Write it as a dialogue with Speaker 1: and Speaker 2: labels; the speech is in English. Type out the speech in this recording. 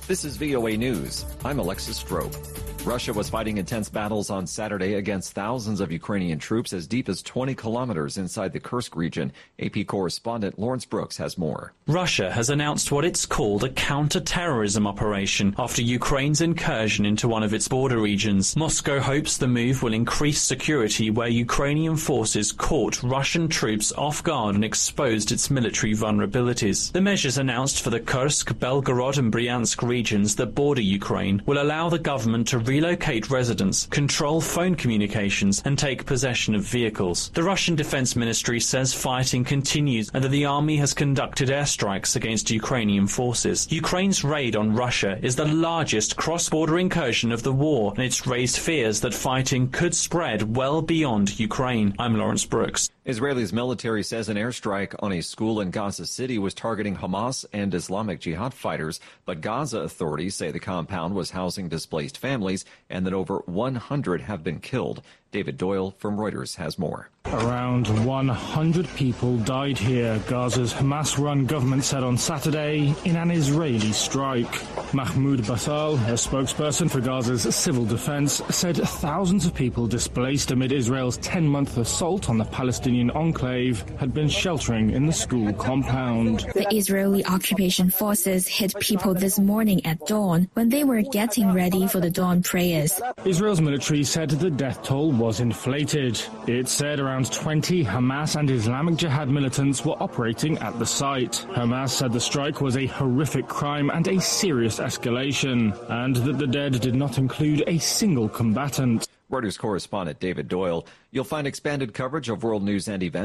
Speaker 1: This is VOA News. I'm Alexis Strope. Russia was fighting intense battles on Saturday against thousands of Ukrainian troops as deep as 20 kilometers inside the Kursk region. AP correspondent Lawrence Brooks has more.
Speaker 2: Russia has announced what it's called a counter-terrorism operation after Ukraine's incursion into one of its border regions. Moscow hopes the move will increase security where Ukrainian forces caught Russian troops off guard and exposed its military vulnerabilities. The measures announced for the Kursk, Belgorod and Bryansk regions that border Ukraine will allow the government to relocate residents, control phone communications and take possession of vehicles. The Russian Defense Ministry says fighting continues and that the army has conducted airstrikes against Ukrainian forces. Ukraine's raid on Russia is the largest cross-border incursion of the war, and it's raised fears that fighting could spread well beyond Ukraine. I'm Lawrence Brooks.
Speaker 1: Israel's military says an airstrike on a school in Gaza City was targeting Hamas and Islamic Jihad fighters, but Gaza authorities say the compound was housing displaced families and that over 100 have been killed. David Doyle from Reuters has more.
Speaker 3: Around 100 people died here, Gaza's Hamas-run government said on Saturday, in an Israeli strike. Mahmoud Basal, a spokesperson for Gaza's civil defense, said thousands of people displaced amid Israel's 10-month assault on the Palestinian enclave had been sheltering in the school compound.
Speaker 4: The Israeli occupation forces hit people this morning at dawn when they were getting ready for the dawn prayers.
Speaker 3: Israel's military said the death toll was inflated. It said around 20 Hamas and Islamic Jihad militants were operating at the site. Hamas said the strike was a horrific crime and a serious escalation, and that the dead did not include a single combatant.
Speaker 1: Reuters correspondent David Doyle. You'll find expanded coverage of world news and events